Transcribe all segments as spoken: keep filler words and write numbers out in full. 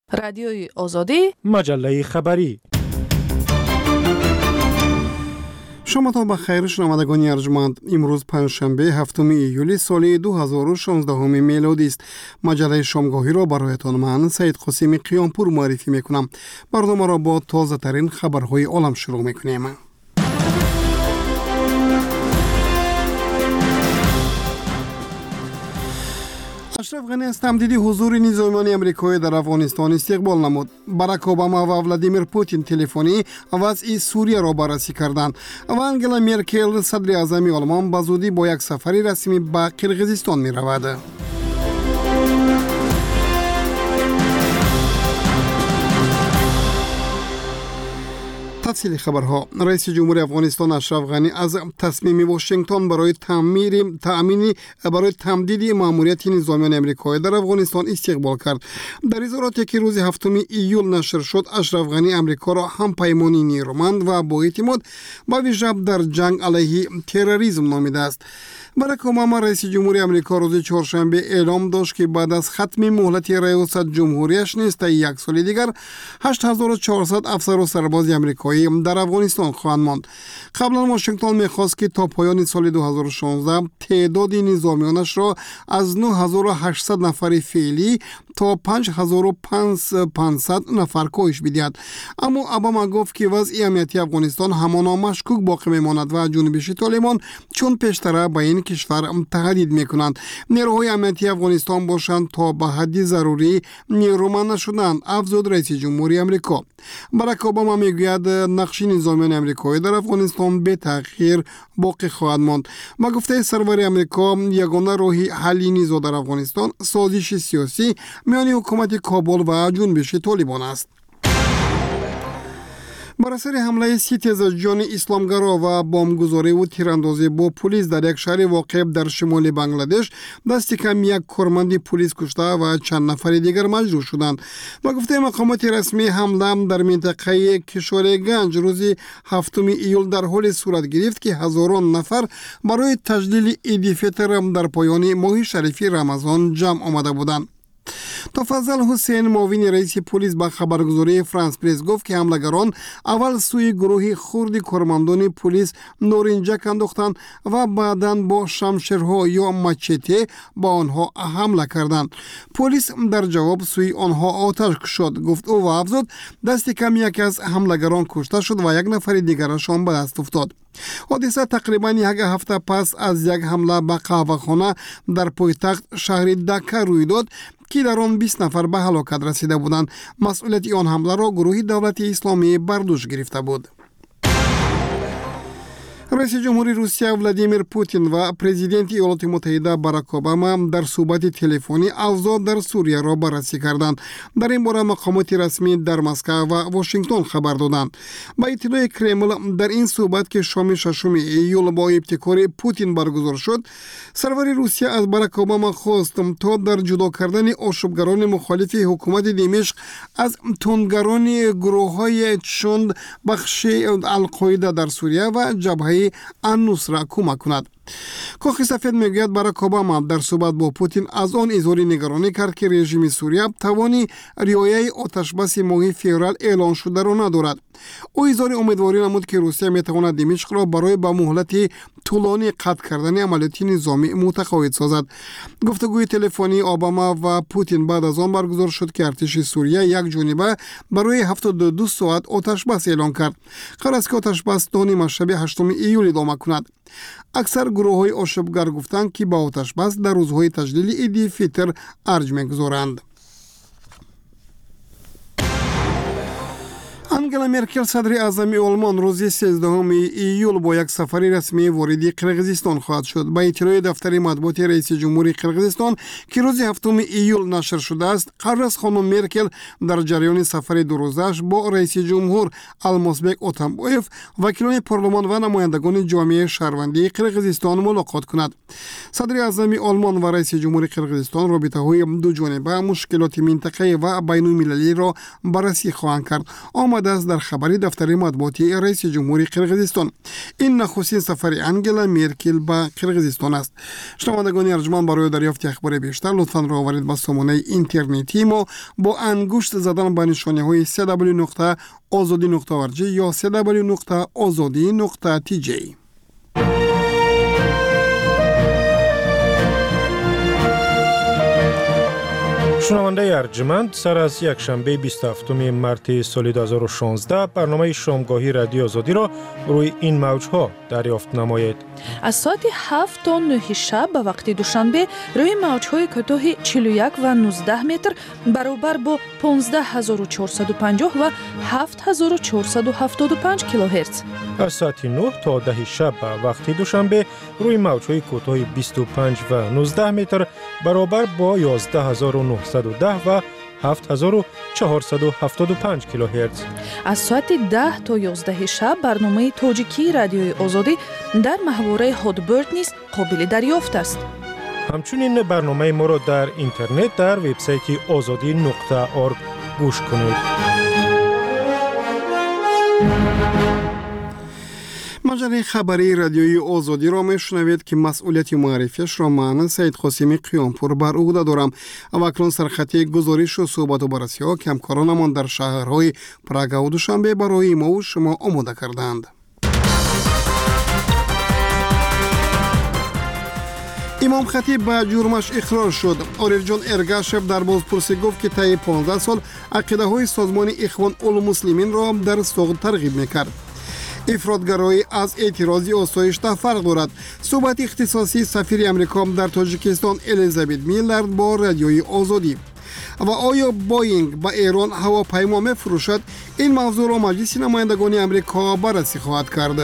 رادیوی آزادی، مجله خبری. شما تا بخیر شنوندگان ارجمند. امروز پنجشنبه هفتم ایولی سال دو هزار و شانزده میلادی است. مجله شامگاهی را برایتان من سید قاسمی قیامپور معرفی میکنم. برنامه را با تازه ترین خبرهای عالم شروع میکنیم. اشرف غنی از تمدید حضور نظامیان امریکایی در افغانستان استقبال نمود. باراک اوباما و ولادیمیر پوتین تلفنی وضع سوریه را بررسی کردند و انگلا مرکل صدر اعظم آلمان به زودی با یک سفر رسمی به قرقیزستان می رود. تفصیل خبرها. رئیس جمهور افغانستان اشرف غنی از تصمیم واشنگتن برای تعمیر تامین برای تمدید ماموریت نظامیان امریکایی در افغانستان استقبال کرد. در اظهاراتی که روز هفتم ایول نشر شد، اشرف غنی امریکا را هم پیمانی نیرومند و با اعتماد به ویژه در جنگ علیه تروریسم نامیده است. باراک اوباما رئیس جمهور امریکا روز چهارشنبه اعلام داشت که بعد از ختم مهلت ریاست جمهوریش نیز تا یک سال دیگر هشت هزار و چهارصد افسر و سرباز امریکایی در افغانستان خواهند ماند. قبلا واشنگتن می‌خواست که تا پایان سال دو هزار و شانزده تعداد نظامیانش را از نه هزار و هشتصد نفر فعلی تا پنج هزار و پانصد نفر کاهش بدهد. اما اوباما گفت که وضع امنیتی افغانستان همانا مشکوک باقی میماند و جنبش طالبان چون پیشتر به این کشور تهدید میکنند. نیروهای امنیتی افغانستان باشند تا به حد ضروری نیرومند نشدند، افزود رئیس جمهوری امریکا. باراک اوباما میگوید نقش نظامیان امریکایی در افغانستان به تغییر باقی خواهد ماند. با گفته سرور امریکا، یگانه راه حل نزاع در افغانستان سازش سیاسی میان حکومت کابل و جنبش طالبان است. بر اثر حمله سی تیزجان اسلامگرا و بمبگذاری و تیراندازی با پلیس در یک شهر واقع در شمال بنگلادش، دست کم یک کارمند پلیس کشته و چند نفر دیگر مجروح شدند. با گفته مقامات رسمی، حمله در منطقه کشورگنج روز هفتم ایول در حال صورت گرفت که هزاران نفر برای تجلیل عید فطر در پایان ماه شریف رمضان جمع آمده بودند. تفضل حسین، معاون رئیس پلیس، با خبرگزاری فرانس پرس گفت که حملگران اول سوی گروه خرد کارمندان پلیس نارنجک انداختند و بعداً با شمشیرها یا مچته با آنها حمله کردند. پلیس در جواب سوی آنها آتش کشید. گفت او و افزود دست کم یک از حملگران کشته شد و یک نفر دیگرشان به دست افتاد. حادثه تقریبا یک هفته پس از یک حمله به قهوه‌خانه در پایتخت شهر دکه روی داد که در آن بیست نفر به هلاکت رسیده بودند. مسئولیت آن حمله را گروه دولت اسلامی بر دوش گرفته بود. رئیس جمهوری روسیه ولادیمیر پوتین و پرزیدنت ایالات متحده باراک اوباما در صحبت تلفنی اوضاع در سوریه را بررسی کردند. در این باره مقامات رسمی در مسکو و واشنگتن خبر دادند. با اطلاع کرمل، در این صحبت که شام ششم ایول با ابتکار پوتین برگزار شد، سرور روسیه از باراک اوباما خواست تا در جدا کردن آشوبگران مخالف حکومت دمشق از تندگران گروه‌های چند بخش القاعده در سوریه و جبهه النصره کمک کند. کاخ سفید میگوید باراک اوباما در صحبت با پوتین از آن اظهار نگرانی کرد که رژیم سوریه توانی رعایت آتشبس ماه فوریه اعلان شده را ندارد. او اظهار امیدواری نمود که روسیه میتواند دمشق را برای به مهلت طولانی قطع کردن عملیات نظامی متقاعد سازد. گفتگوی تلفنی اوباما و پوتین بعد از آن برگزار شد که ارتش سوریه یک جانبه برای هفتاد و دو ساعت آتشبس اعلان کرد. قرار است که آتشبس تا نیمه شب هشتم ایول ادامه کند. اکثر گروه‌های آشوبگر گفتند که با آتشبس در روزهای تجلیل عید فطر ارج می‌گذارند. انگلا مرکل صدر اعظم آلمان روز سیزدهم ایول با یک سفر رسمی وارد قرقیزستان خواهد شد. با اطلاع دفتر مطبوعات رئیس جمهوری قرقیزستان که روز هفتم ایول نشر شده است، قرار است خانم مرکل در جریان سفر دو روزش با رئیس جمهور المازبک اتامبایف، وکیلان پارلمان و نمایندگان جامعه شهروندی قرقیزستان ملاقات کند. صدر اعظم آلمان و رئیس جمهوری قرقیزستان رابطه‌های دو جانبه، مشکلات منطقه‌ای و بین‌المللی را بررسی خواهند کرد. آمده омаده است در خبری دفتر مطبوعاتی رئیس جمهوری قرقیزستان. این نخستین سفر انگلا مرکل به قرقیزستان است. شنوندگان ارجمند، برای دریافت اخبار بیشتر لطفاً راهبرید به سامانه اینترنتی ما با انگشت زدن به نشانه‌های دبلیو دبلیو دبلیو نقطه آزادی نقطه او آر جی یا دبلیو دبلیو دبلیو نقطه آزادی نقطه تی جی. شنونده ارجمند، سر از یک شنبه بیست و هفتم مارس سال دو هزار و شانزده برنامه شامگاهی رادیو آزادی را روی این موجها دریافت نمایید. از ساعت هفت تا نه شب به وقت دوشنبه روی موجهای کوتاه چهل و یک و نوزده متر برابر با پانزده هزار و چهارصد و پنجاه و هفت هزار و چهارصد و هفتاد و پنج کیلوهرتز. از ساعت نه تا ده شب به وقت دوشنبه روی موجهای کوتاه بیست و پنج و نوزده متر برابر با یازده هزار و نهصد و ده و هفت هزار و چهارصد و هفتاد و پنج کیلوهرتز. از ساعت ده تا یازده شب برنامه تاجیکی رادیوی آزادی در محوره هادبرد نیز قابل دریافت است. همچنین برنامه ما را در اینترنت در وبسایت آزادی نقطه او آر جی گوش کنید. مجله خبری رادیوی آزادی را میشنوید که مسئولیت معرفیش را من سید قاسمی قیامپور بر عهده دارم. و اکنون سرخطی گزارش و صحبت و بررسی ها که همکارانمان در شهرهای پراگ و دوشنبه برای ما و شما آماده کردند. امام خطیب به جرمش اقرار شد. عارف جان ارگاشف در بازپرسی گفت که طی پانزده سال عقیده های سازمان اخوان المسلمین را در سقوط ترغیب میکرد. افراطگرایی از اعتراضی آسایش فرق دارد. صحبت اختصاصی سفیر امریکا در تاجیکستان الیزابت میلر با رادیوی آزادی. و آیا بوئینگ به ایران هواپیما میفروشد؟ این موضوع را مجلس نمایندگان امریکا بررسی خواهد کرد.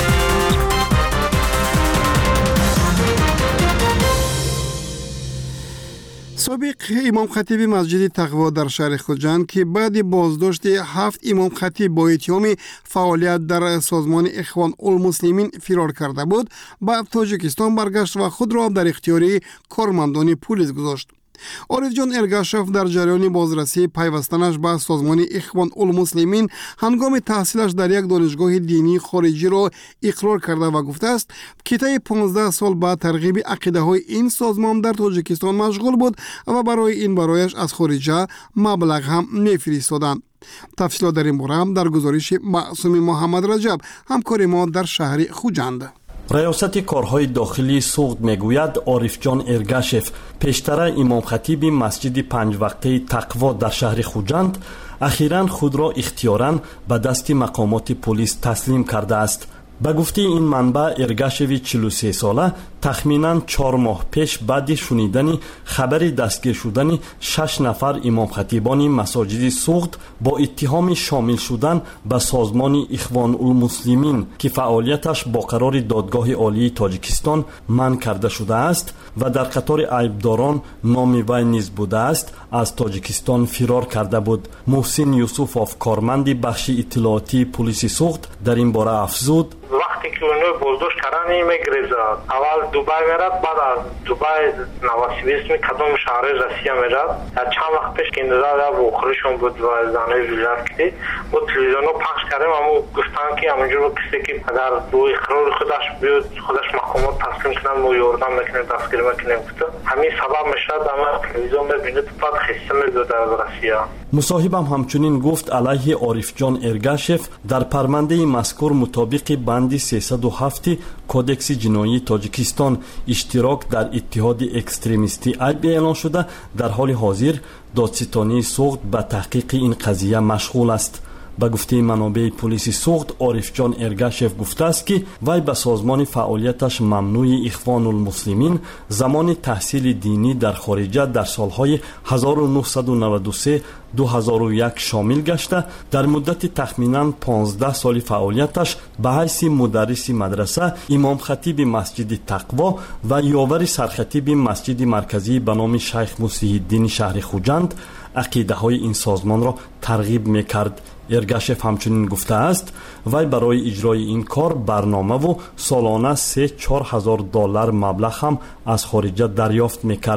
سابق امام خطیب مسجد تقوا در شهر خوجند که بعد بازداشت هفت امام خطیب با اتهام فعالیت در سازمان اخوان المسلمین فرار کرده بود، به تاجیکستان برگشت و خود را در اختیار کارمندان پلیس گذاشت. عارف جان ارگاشف در جریان بازرسی پیوستنش به سازمان اخوان المسلمین هنگام تحصیلش در یک دانشگاه دینی خارجی را اقرار کرده و گفته است که طی پانزده سال با ترغیب عقیده های این سازمان در تاجیکستان مشغول بود و برای این برایش از خارجه مبلغ هم میفرستادند. تفصیلات در این باره هم در گزارش معصوم محمد رجب همکار ما در شهر خوجند. ریاست کارهای داخلی سوغد میگوید عارف جان ارگاشف پیشتر امام خطیب مسجد پنج وقته تقوا در شهر خوجند اخیراً خود را اختیاراً به دست مقامات پلیس تسلیم کرده است. به گفته این منبع ارگاشف چهل و سه ساله تخمیناً چهار ماه پیش بعد شنیدن خبر دستگیر شدن شش نفر امام خطیبان مساجد سوغد با اتهام شامل شدن به سازمان اخوان المسلمین که فعالیتش با قرار دادگاه عالی تاجیکستان منع کرده شده است و در قطار عیبداران نام وی نیز بوده است، از تاجیکستان فرار کرده بود. محسن یوسفوف کارمند بخش اطلاعاتی پلیس سوغد در این باره افزود: وقتی که اونو بازداشت کردن میگریزه، اول دوبای میرد، بعد از دوبای نواسیبیسم کدام شهر روسیه میرد. چند وقت پیش که این داده و خورشون بود و زنه ویلت کردی و تلویزیون رو پخش کردیم، اما گفتن که همونجور کسی که اگر دو اقرار خودش بیود خودش مقامات تسلیم کنن و یاردن میکنه دستگیر میکنه گفته همین سبب میشد اما تلویزیون میبینید بعد خسته میدود از روسیه. مصاحبم همچنین گفت علیه عارف جان ارگاشف در پرونده مذکور مطابق بند سیصد و هفت کودکس جنایی تاجیکستان اشتراک در اتحاد اکستریمیستی عیب اعلان شده. در حال حاضر دادستانی سوغد به تحقیق این قضیه مشغول است. به گفته منابع پلیس سوغد، عارف جان ارگاشف گفته است که وی به سازمان فعالیتش ممنوع اخوان المسلمین زمان تحصیل دینی در خارجه در سالهای هزار و نهصد و نود و سه دو هزار و یک شامل گشته در مدت تخمیناً پانزده سال فعالیتش به حیث مدرس مدرسه، امام خطیب مسجد تقوا و یاور سرخطیب مسجد مرکزی به نام شیخ مسیح الدین شهر خوجند عقیده های این سازمان را ترغیب میکرد. ارگاشف همچنین گفته است وی برای اجرای این کار برنامه و سالانه سه چهار هزار دلار مبلغ هم از خارجه دریافت میکرد.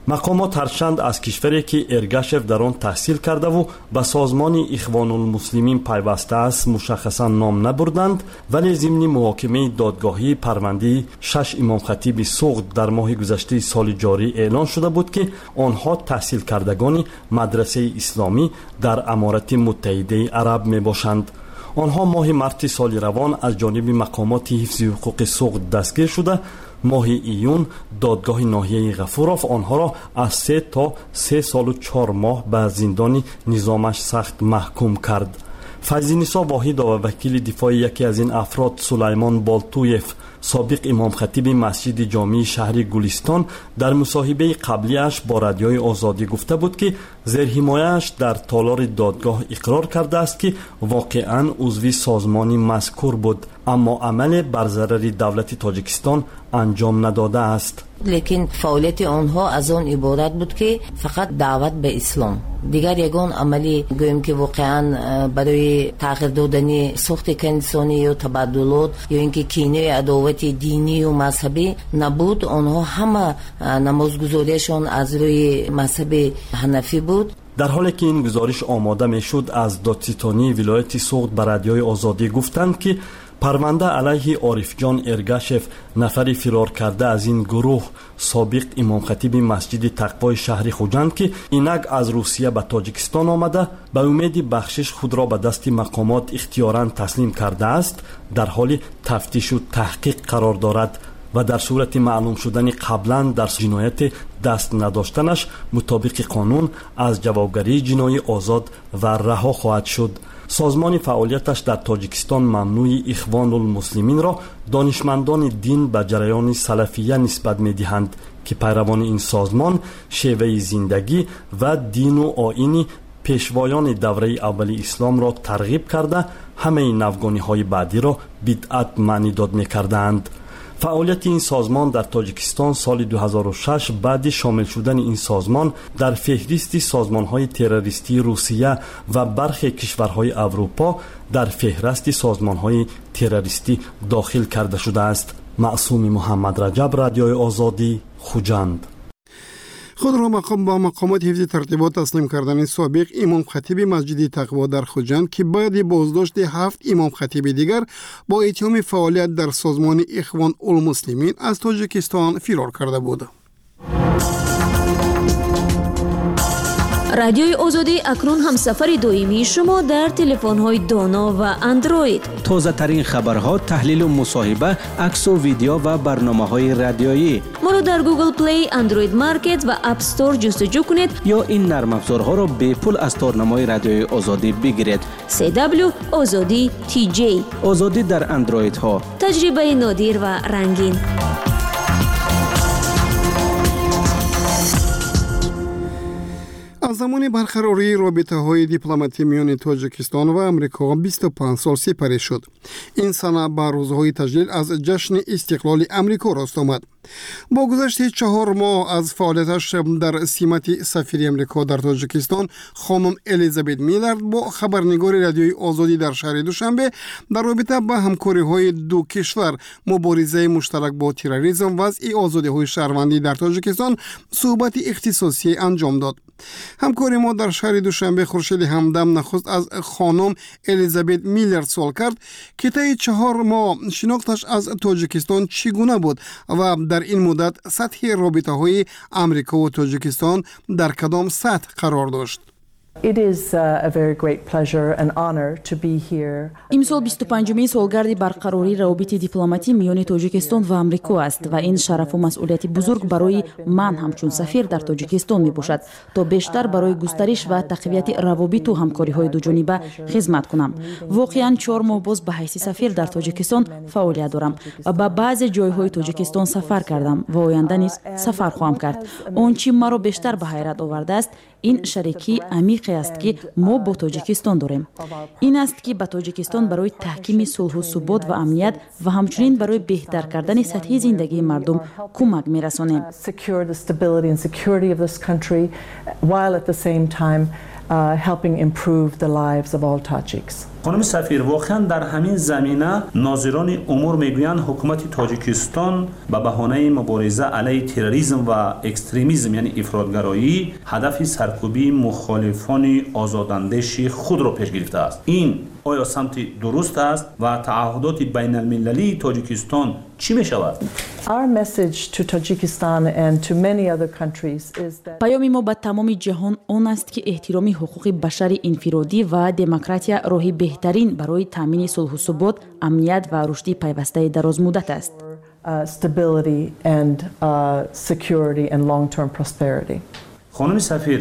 مقامات هرچند از کشوری که ارگاشف در آن تحصیل کرده و به سازمان اخوان المسلمین پیوسته است مشخصا نام نبردند، ولی ضمن محاکمه دادگاهی پرونده شش امام خطیب سوغد در ماه گذشته سال جاری اعلان شده بود که آنها تحصیل کردگان مدرسه اسلامی در امارات متحده عرب می باشند. آنها ماه مارس سال روان از جانب مقامات حفظ حقوق سوغد دستگیر شده. ماه ایون دادگاه ناحیه غفورов آنها را از سه تا سه سال و چهار ماه به زندان نظامش سخت محکوم کرد. فیض‌نسا واحد و وکیل دفاع یکی از این افراد سلیمان بالتویف، سابق امام خطیب مسجد جامع شهر گلستان، در مصاحبه قبلیش با رادیوی آزادی گفته بود که زیر حمایه‌اش در تالار دادگاه اقرار کرده است که واقعاً عضو سازمان مذکور بود، اما عمل بر ضرر دولت تاجیکستان انجام نداده است. لیکن فعالیت آنها از آن عبارت بود که فقط دعوت به اسلام، دیگر یگان عملی گویم که واقعا برای تغییر دادن ساخت انسانی یا تبادلات یا اینکه کینه عداوت دینی و مذهبی نبود. آنها همه نمازگزاریشان از روی مذهب حنفی بود. در حالی که این گزارش آماده میشد، از دادستانی ولایت سوغد به رادیوی آزادی گفتند که پرونده علیه عارف جان ارگاشف، نفری فرار کرده از این گروه، سابق امام خطیب مسجد تقوای شهر خوجند که اینک از روسیه به تاجیکستان آمده به امید بخشش خود را به دست مقامات اختیاراً تسلیم کرده است، در حال تفتیش و تحقیق قرار دارد و در صورت معلوم شدن قبلا در جنایت دست نداشتنش مطابق قانون از جوابگری جنایی آزاد و رها خواهد شد. سازمان فعالیتش در تاجیکستان ممنوع اخوان المسلمین را دانشمندان دین به جریان سلفیه نسبت می‌دهند که پیروان این سازمان شیوه زندگی و دین و آیین پیشوایان دوره اول اسلام را ترغیب کرده همه نوگانی‌های بعدی را بدعت معنی داد می‌کردند. فعالیت این سازمان در تاجیکستان سال دو هزار و شش بعد شامل شدن این سازمان در فهرست سازمان‌های تروریستی روسیه و برخی کشورهای اروپا در فهرست سازمان‌های تروریستی داخل کرده شده است. معصوم محمد رجب، رادیوی آزادی، خوجند. خود را مقام با مقامات حفظ ترتیبات تسلیم کردن سابق امام خطیب مسجد تقوا در خوجند که بعد بازداشت هفت امام خطیب دیگر با اتهام فعالیت در سازمان اخوان المسلمین از تاجیکستان فرار کرده بود. رادیوی آزادی اکنون همسفر دائمی شما در تلفن‌های دانا و اندروید. تازه ترین خبرها، تحلیل و مصاحبه، عکس و ویدیو و برنامه‌های رادیویی. ما را در گوگل پلی، اندروید مارکت و اپ استور جستجو کنید یا این نرم افزارها را به پول از تارنمای رادیوی آزادی بگیرید. سی دبلیو آزادی تی جی. آزادی در اندروید ها. تجربه نادر و رنگین. از زمان برقراری رابطه‌های دیپلماتی میان تاجیکستان و آمریکا بیست و پنج سال سپری شد. این سنه با روزهای تجلیل از جشن استقلال آمریکا راست آمد. با گذشت چهار ماه از فعالیتش در سمت سفیر آمریکا در تاجیکستان، خانم الیزابت میلارد با خبرنگار رادیوی آزادی در شهر دوشنبه در رابطه با همکاری‌های دو کشور، مبارزه مشترک با تروریسم و وضع آزادی‌های شهروندی در تاجیکستان صحبت اختصاصی انجام داد. همکاری ما در شهر دوشنبه خورشید همدم نخست از خانم الیزابت میلارد سوال کرد که طی چهار ماه شناختش از تاجیکستان چگونه بود و در این مدت سطح رابطه‌های آمریکا و تاجیکستان در کدام سطح قرار داشت. It is uh, a very great pleasure and honor to be here. امسال بیست و پنجمین سالگرد برقراری روابط دیپلماتی میان تاجیکستان و آمریکا است و این شرف و مسئولیت بزرگ برای من همچون سفیر در تاجیکستان می باشد تا بیشتر برای گسترش و تقویت روابط و همکاری‌های دوجانبه خدمت کنم. واقعاً چهار ماه باز به حیث سفیر در تاجیکستان فعالیت دارم و به بعضی جای‌های تاجیکستان سفر کردم و آینده نیز سفر خواهم کرد. آنچه مرا بیشتر به حیرت آورده است این شریکی عمیقی است که ما با تاجیکستان داریم. این است که به تاجیکستان برای تحکیم صلح و ثبات و امنیت و همچنین برای بهتر کردن سطح زندگی مردم کمک می‌رسانیم. uh, helping improve the lives of all Tajiks. خانم سفیر، واقعا در همین زمینه ناظران امور میگویند حکومت تاجیکستان به بهانه مبارزه علیه تروریسم و اکستریمیسم یعنی افراطگرایی هدف سرکوبی مخالفان آزاداندیش خود را پیش گرفته است. این آیا سمت درست است و تعهدات بین المللی تاجیکستان چی می شود؟ Our message to Tajikistan and to many other countries is that پیام ما به تمام جهان آن است که احترام حقوق بشر انفرادی و دموکراسی راه بهترین برای تامین صلح و ثبات، امنیت و رشد پیوسته دراز مدت است. stability and security and long-term prosperity. خانم سفیر،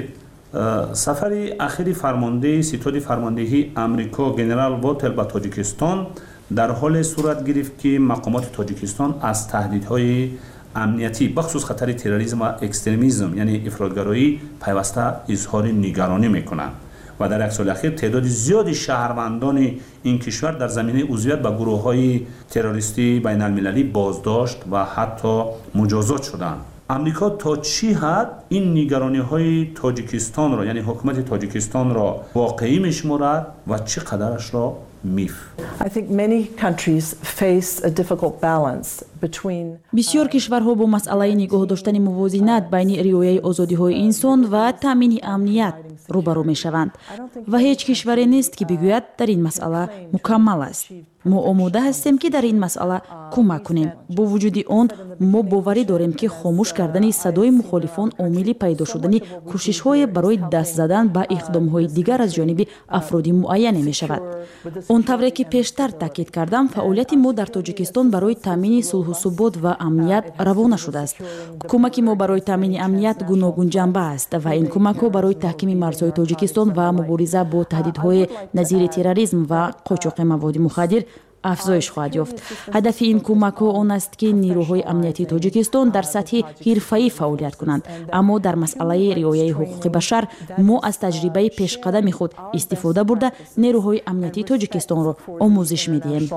سفر اخیر فرمانده ستاد فرماندهی امریکا جنرال واتل به تاجیکستان در حال صورت گرفت که مقامات تاجیکستان از تهدیدهای امنیتی بخصوص خطر تروریسم و اکستریمیسم یعنی افراطگرایی پیوسته اظهار نگرانی میکنند و در یک سال اخیر تعداد زیادی شهروندان این کشور در زمینه عضویت به گروه‌های تروریستی بین المللی بازداشت و حتی مجازات شدند. امریکا تا چی حد این نگرانی‌های تاجیکستان را یعنی حکومت تاجیکستان را واقعی می‌شمارد و چقدرش را میف؟ I think many countries face a difficult balance between بسیار کشورها با مسئله نگاه داشتن موازنت بین رعایت آزادی‌های انسان و تامین امنیت روبرو می‌شوند و هیچ کشوری نیست که بگوید در این مسئله مکمل است. ما آماده هستیم که در این مسئله کمک کنیم. با وجود آن ما باوری داریم که خاموش کردن صدای مخالفان عامل پیدا شدن کوشش‌های برای دست زدن به اقدام‌های دیگر از جانب افراد معین می‌شود. آنطوری که پیشتر تاکید کردم، فعالیت ما در تاجیکستان برای تامین صلح و ثبات و امنیت روانه شده است. کمک ما برای تامین امنیت گوناگون جنبه است و این کمک‌ها برای تحکیم مرزهای تاجیکستان و مبارزه با تهدیدهای نظیر تروریسم و قاچاق مواد مخدر افزایش خواهد یافت. هدف این کمک‌ها آن است که نیروهای امنیتی تاجیکستان در سطح حرفه‌ای فعالیت کنند، اما در مسئله رعایت حقوق بشر ما از تجربه پیشقدم خود استفاده برده نیروهای امنیتی تاجیکستان را آموزش می‌دهیم.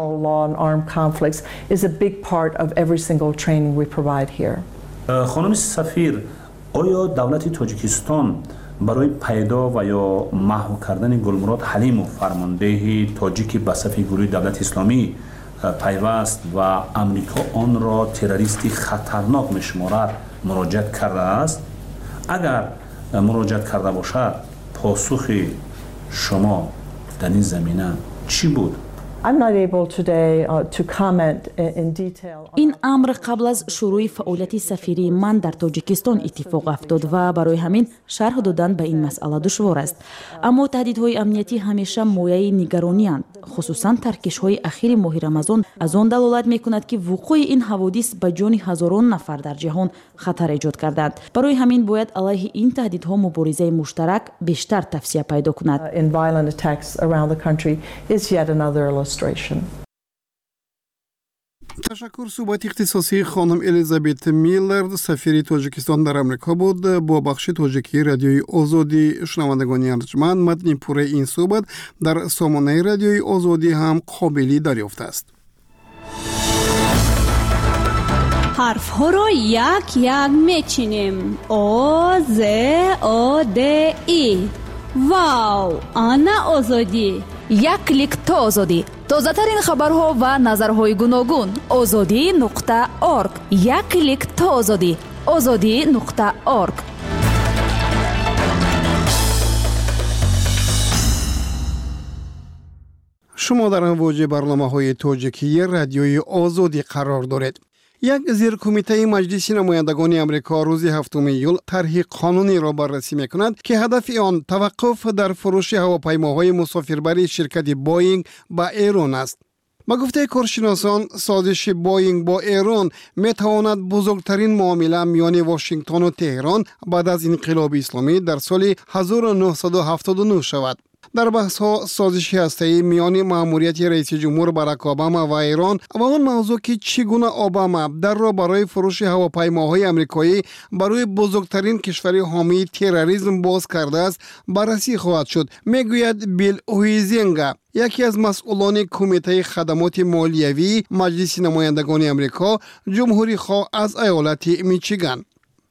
خانم سفیر، آیا دولت تاجیکستان برای پیدا و یا محو کردن گلمراد حلیمو فرمانده تاجیک به صف گروه دولت اسلامی پیوست و امریکا آن را تروریستی خطرناک می‌شمارد مراجعت کرده است؟ اگر مراجعت کرده باشد پاسخ شما در این زمینه چی بود؟ I'm not able today uh, to comment in detail. این امر قبل از شروع فعالیت سفیری من در تاجیکستان اتفاق افتاد و برای همین شرح دادن به این مسئله دشوار است. اما تهدیدهای امنیتی همیشه مایه نگرانی اند. خصوصا ترکش‌های اخیر ماه رمضان از آن دلالت می‌کند که وقوع این حوادث به جان هزاران نفر در جهان خطر ایجاد کردند. برای همین باید علیه این تهدیدها مبارزه مشترک بیشتر توسعه پیدا کند. In violent attacks around the country is yet another illustration. تشکر. صحبت اختصاصی خانم الیزابت میلر سفیر تاجیکستان در آمریکا بود با بخش تاجیکی رادیوی آزادی. شنوندگان ارجمند، متن پوره این صحبت در سامانه رادیوی آزادی هم قابل دریافت است. حرف ها را یک یک میچینیم. آ ز آ د ای. واو، آنا آزادی. یک کلیک تا آزادی. تازه ترین خبرها و نظرهای گوناگون. آزادی نقطه اورگ. یک کلیک تا آزادی. آزادی نقطه اورگ. شما در امواج برنامه‌های تاجیکی رادیوی آزادی قرار دارید. یک زیر کمیته مجلس نمایندگان آمریکا روز هفتم ایول طرح قانونی را بررسی می‌کند که هدف آن توقف در فروش هواپیماهای مسافربری شرکت بوئینگ با ایران است. با گفته کارشناسان، سازش بوئینگ با ایران می‌تواند بزرگترین معامله میان واشنگتن و تهران بعد از انقلاب اسلامی در سال هزار و نهصد و هفتاد و نه شود. در بحث ها سازش هسته‌ای میان مأموریت رئیس جمهور باراک اوباما و ایران و آن موضوع که چگونه اوباما در را برای فروش هواپیماهای آمریکایی برای بزرگترین کشور حامی تروریسم باز کرده است بررسی خواهد شد، میگوید بیل اویزینگا، یکی از مسئولان کمیته خدمات مالیوی مجلس نمایندگان آمریکا، جمهوری خواه از ایالت میچیگان.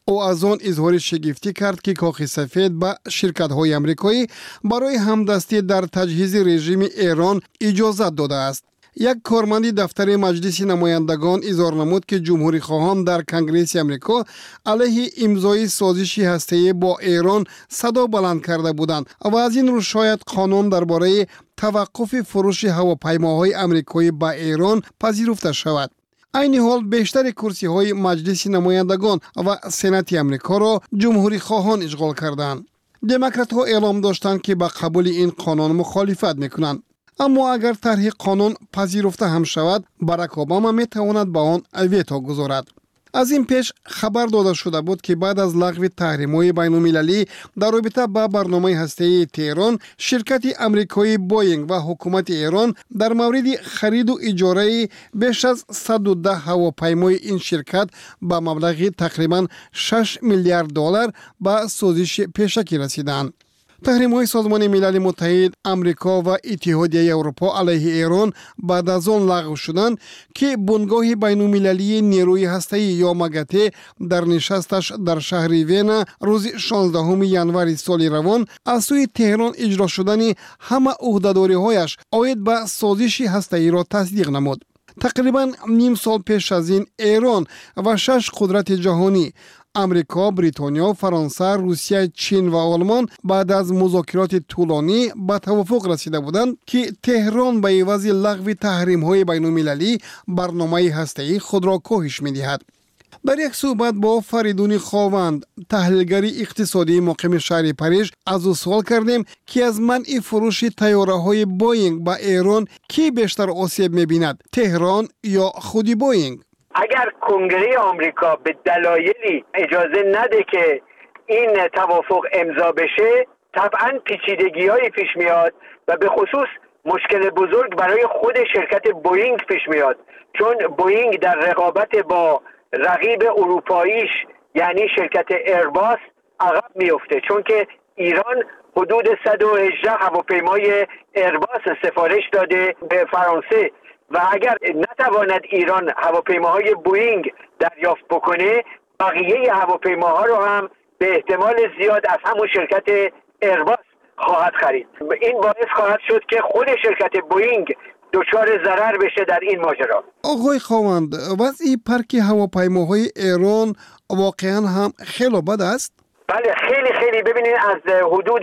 او از آن اظهار شگفتی کرد که کاخ سفید به شرکت‌های آمریکایی برای همدستی در تجهیز رژیم ایران اجازه داده است. یک کارمند دفتر مجلس نمایندگان اظهار نمود که جمهوری خواهان در کنگره آمریکا علیه امضای سازش هسته‌ای با ایران صدا بلند کرده بودند و از این رو شاید قانون درباره توقف فروش هواپیماهای آمریکایی به ایران پذیرفته شود. این حال بیشتر کرسی های مجلس نمایندگان و سنات آمریکا را جمهوری خواهان اشغال کردند. دموکرات ها اعلام داشتند که با قبول این قانون مخالفت میکنند. اما اگر طرح قانون پذیرفته هم شود، باراک اوباما می تواند با آن ویتو گذارد. از این پیش خبر داده شده بود که بعد از لغو تحریم‌های بین‌المللی در رابطه با برنامه هسته‌ای تهران، شرکت آمریکایی بوینگ و حکومت ایران در مورد خرید و اجاره بیش از صد و ده هواپیمای این شرکت با مبلغ تقریباً شش میلیارد دلار به سازش پیشکی رسیدند. تحریم‌های سازمان ملل متحد، آمریکا و اتحادیه اروپا علیه ایران بعد از آن لغو شدند که بنگاه بین‌المللی نیروی هسته‌ای یا ماگاته در نشستش در شهر وینا روز شانزدهم ژانویه سال روان از سوی تهران اجرا شدن همه عهده‌داری‌هایش عاید به سازش هسته‌ای را تصدیق نمود. تقریباً نیم سال پیش از این ایران و شش قدرت جهانی امریکا، بریتانیا، فرانسه، روسیه، چین و آلمان بعد از مذاکرات طولانی به توافق رسیده بودند که تهران به عوض لغو تحریم‌های بین‌المللی برنامه هسته‌ای خود را کاهش می‌دهد. در یک صحبت با فریدون خاوند، تحلیلگر اقتصادی مقیم شهر پاریس، از او سوال کردیم که از منع فروش طیاره‌های بوینگ به ایران کی بیشتر آسیب می‌بیند، تهران یا خود بوینگ؟ اگر کنگره آمریکا به دلایلی اجازه نده که این توافق امضا بشه، طبعا پیچیدگی‌های پیش میاد و به خصوص مشکل بزرگ برای خود شرکت بوینگ پیش میاد، چون بوینگ در رقابت با رقیب اروپاییش یعنی شرکت ایرباس عقب میفته، چون که ایران حدود صد و هجده هواپیمای ایرباس سفارش داده به فرانسه و اگر نتواند ایران هواپیماهای بوینگ دریافت بکنه، بقیه هواپیماها رو هم به احتمال زیاد از همون شرکت ایرباس خواهد خرید. این باعث خواهد شد که خود شرکت بوینگ دچار ضرر بشه در این ماجرا. آقای خواوند، وضع پارک هواپیماهای ایران واقعا هم خیلی بد است؟ بله خیلی خیلی. ببینید از حدود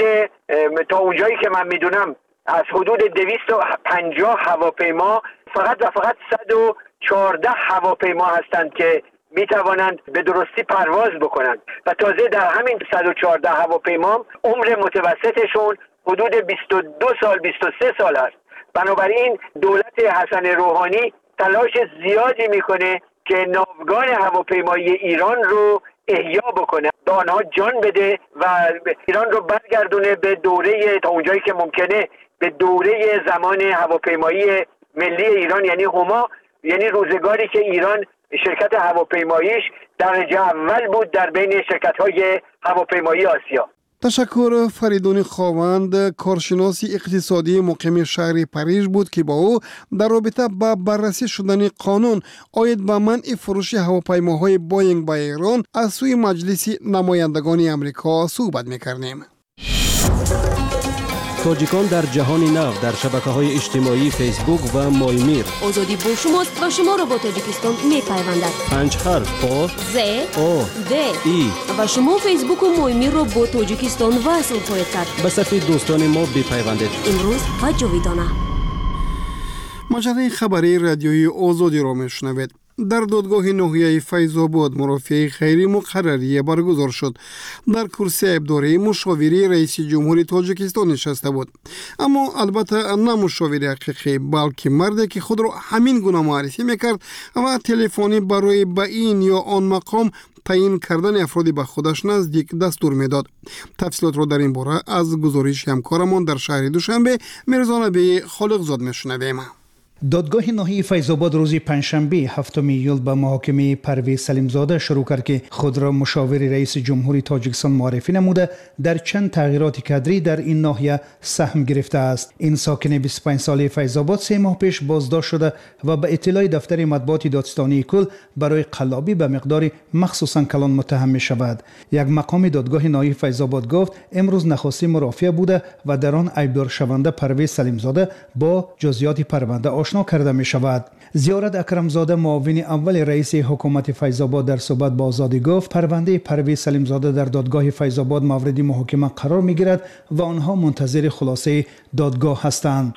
تا اونجایی که من میدونم از حدود دویست و پنجاه هواپیما فقط و فقط صد و چهارده هواپیما هستند که می توانند به درستی پرواز بکنند و تازه در همین صد و چهارده هواپیما عمر متوسطشون حدود بیست و دو سال بیست و سه سال است. بنابراین دولت حسن روحانی تلاش زیادی میکنه که ناوگان هواپیمایی ایران رو احیا بکنه، به آنها جان بده و ایران رو برگردونه به دوره تا اونجایی که ممکنه به دوره زمان هواپیمایی ملی ایران یعنی هما، یعنی روزگاری که ایران شرکت هواپیماییش درجه اول بود در بین شرکت‌های هواپیمایی آسیا. تشکر. فریدون خاوند، کارشناس اقتصادی مقیم شهر پاریس بود که با او در رابطه با بررسی شدن قانون عاید به منع فروش هواپیماهای بوینگ به ایران از سوی مجلس نمایندگان آمریکا صحبت می‌کردیم. تاجیکان در جهان نو در شبکه‌های اجتماعی فیسبوک و مایمیر. آزادی با شماست و شما را با تاجیکستان می‌پیوندد. پنج حرف آ ز او د ای و شما فیسبوک و مایمیر را با تاجیکستان وصل خواهید کرد. به صفحه دوستان ما بپیوندید. امروز و جاویدانه. مجله خبری رادیویی آزادی را میشنوید. در دادگاه ناحیه فیض‌آباد مرافعه خیری مقرری برگزار شد. در کرسی عبداری مشاوری رئیس جمهوری تاجیکستان نشسته بود، اما البته نه مشاوری حقیقی بلکه مردی که خود را همین گونه معرفی میکرد و تلفنی برای به این یا آن مقام تعیین کردن افرادی به خودش نزدیک دستور میداد. تفصیلات را در این باره از گزارش همکارمان در شهر دوشنبه میرزا نبی خالقزاد میشنویم. دادگاه ناحیه فیض‌آباد روز پنجشنبه هفتم ایول به محاکمه پرویز سلیمزاده شروع کرد که خود را مشاور رئیس جمهوری تاجیکستان معرفی نموده در چند تغییرات کادری در این ناحیه سهم گرفته است. این ساکن بیست و پنج ساله فیض‌آباد سه ماه پیش بازداشت شده و به اطلاع دفتر مطبوعات دادستانی کل برای قلابی به مقدار مخصوصا کلان متهم می شود. یک مقام دادگاه ناحیه فیض‌آباد گفت امروز نخستین مرافعه بوده و در آن عیبدار شونده پرویز سلیمزاده با جزئیات پرونده آشنا کرده می شود. زیارت اکرمزاده معاون اول رئیس حکومت فیض‌آباد در صحبت با آزادی گفت پرونده پرویز سلیمزاده در دادگاه فیض‌آباد مورد محاکمه قرار می گیرد و آنها منتظر خلاصه دادگاه هستند.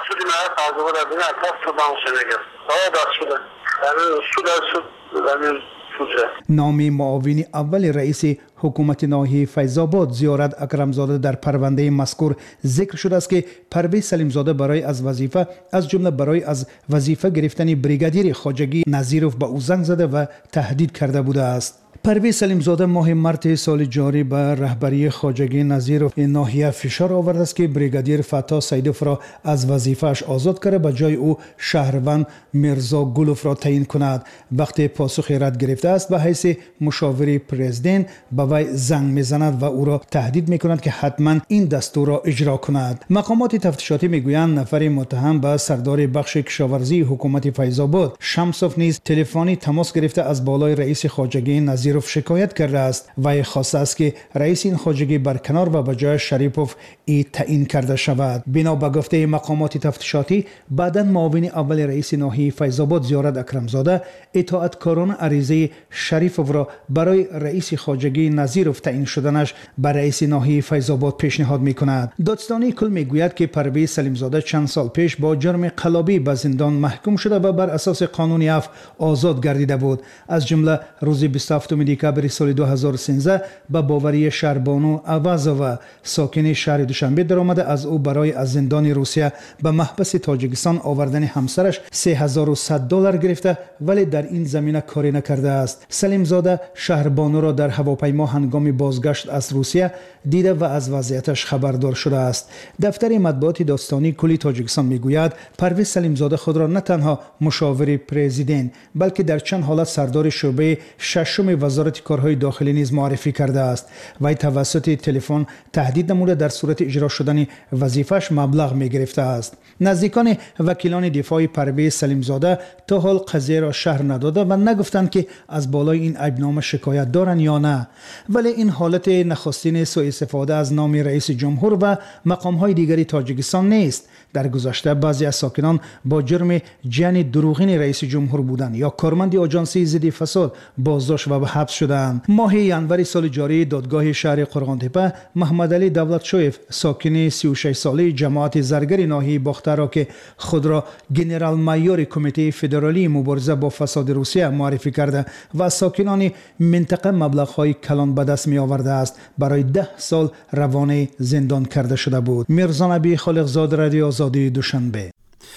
نام معاون اول رئیس حکومت ناحیه فیض‌آباد زیارت اکرمزاده در پرونده مذکور ذکر شده است که پرویز سلیمزاده برای از وظیفه از جمله برای از وظیفه گرفتن بریگادیر خواجگی نظیروف به او زنگ زده و تهدید کرده بوده است. پرویز سلیمزاده ماه مارس سال جاری به رهبری خواجگی نظیروف ناحیه فشار آورده است که بریگادیر فتا سیدوف را از وظیفه‌اش آزاد کرده به جای او شهروند میرزا گلوف را تعیین کند. وقتی پاسخ رد گرفته است به حیث مشاور پرزیدنت به وی زنگ میزند و او را تهدید میکند که حتما این دستور را اجرا کند. مقامات تفتیشاتی میگویند نفر متهم به سردار بخش کشاورزی حکومت فیض‌آباد شمسوف نیز تلفنی تماس گرفته از بالای رئیس خواجگی نظیروف شکایت کرده است و خواسته است که رئیس این خواجگی برکنار و به جای شریپوف ای تعیین کرده شود. بنا به گفته مقامات تفتیشاتی بعداً معاون اول رئیس ناحیه فیض‌آباد زیارت اکرمزاده اطاعتکارانه عریضه شریپوف را برای رئیس خواجگی نظیروف تعیین شدنش به رئیس ناحیه فیض‌آباد پیشنهاد میکند. دادستانی کل میگوید که پرویز سلیمزاده چند سال پیش با جرم قلابی به زندان محکوم شده و بر اساس قانون عفو آزاد گردیده بود. از جمله روز بیست و هفتم دکبر سال دو هزار و سیزده به باوری شهربانو اوازووا ساکن شهر دوشنبه درآمده از او برای از زندان روسیه به محبس تاجیکستان آوردن همسرش سه هزار و صد دلار گرفته ولی در این زمینه کاری نکرده است. سلیمزاده شهربانو را در هواپیما هنگام بازگشت از روسیه دیده و از وضعیتش خبردار شده است. دفتر مطبوعات دادستانی کلی تاجیکستان میگوید پرویز سلیمزاده خود را نه تنها مشاور پرزیدنت بلکه در چند حالت سردار شعبه ششم وزارت کارهای داخلی نیز معرفی کرده است. وی توسط تلفن تهدید نموده در صورت اجرا شدن وظیفه‌اش مبلغ می گرفته است. نزدیکان وکیلان دفاع پرویز سلیمزاده تا حال قضیه را شرح نداده و نگفتند که از بالای این عیبنامه شکایت دارند یا نه. ولی این حالت نخستین سوء استفاده از نام رئیس جمهور و مقام‌های دیگری تاجیکستان نیست. در گذشته بعضی از ساکنان با جرم جعل دروغین رئیس جمهور بودند یا کارمند آژانسی ضد فساد بازداشت و به حبس شدند. ماه ینور سال جاری دادگاه شهر قرغانتپه محمد علی دولتشویف ساکن سی و شش ساله جماعت زرگر ناحیه باختر را که خود را گنرال مایور کمیته فدرالی مبارزه با فساد روسیه معرفی کرده و ساکنان منطقه مبلغ‌های کلان به دست می آورده است برای ده سال روانه زندان کرده شده بود. میرزا نبی خالقزاد، رادیو آزادی، دوشنبه.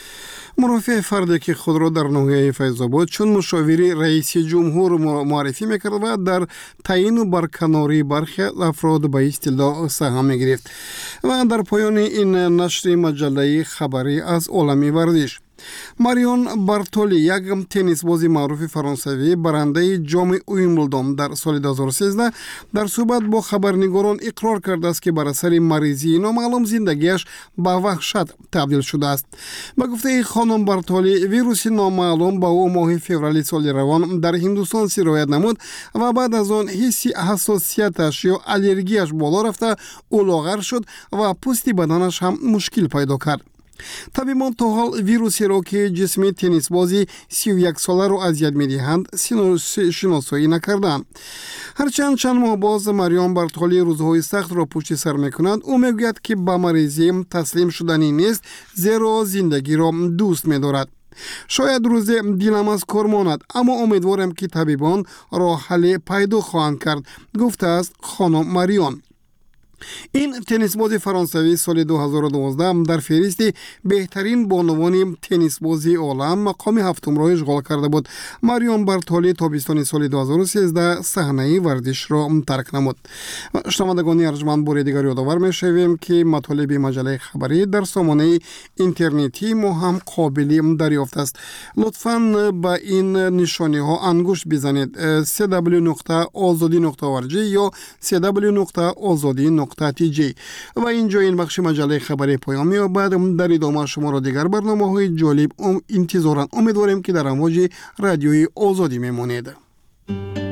مرافع فردی که خود را در ناحیه فیض‌آباد چون مشاوری رئیس جمهور معرفی میکرد و در تعیین و برکناری برخی افراد به اصطلاح سهم میگرفت. و در پایان این نشر مجله خبری از عالم ورزش، ماریون بارتولی، یک تنیس بازی معروف فرانسوی برنده جام ویمبلدون در سال دو هزار و سیزده، در صحبت با خبرنگاران اقرار کرده است که بر اثر مریضی نامعلوم زندگیش به وحشت تبدیل شده است. با گفته خانم بارتولی، ویروس نامعلوم با او ماه فوریه سال روان در هندوستان سرایت نمود و بعد از آن حس حساسیتش یا الرژیش بالا رفته، او لاغر شد و پوست بدنش هم مشکل پیدا کرد. طبیبان تا حال ویروسی را که جسم تنیس بازی سی و یک ساله را اذیت می‌دهند شناسایی نکردند. هرچند چند ماه باز ماریون بارتولی روزهای سخت را پشت سر می‌کند، او میگوید که به مریضی تسلیم شدنی نیست، زیرا زندگی را دوست می‌دارد. شاید روز دیلم از کار ماند، اما امیدوارم که طبیبان راه حل پیدا خواهند کرد، گفته است خانم ماریون. این تنیسباز فرانسوی سال دو هزار و دوازده در فهرست بهترین بانوان تنیسبازی عالم مقام هفتم را اشغال کرده بود. ماریون بارتولی تابستان سال دو هزار و سیزده صحنه ورزش را ترک نمود. شنوندگان ارجمند بار دیگر یادآور می‌شویم که مطالب مجله خبری در سامانه اینترنتی ما هم قابل دریافت است. لطفاً با این نشانه ها انگشت بزنید: سی دبلیو نقطه آزادی نقطه او آر جی یا سی دبلیو نقطه آزادی نقطه تی جی. و اینجا این بخش مجله خبری پایان می‌یابد. در ادامه شما را دیگر برنامه‌های جالب انتظارا امیدواریم که در امواج رادیوی آزادی میمانید.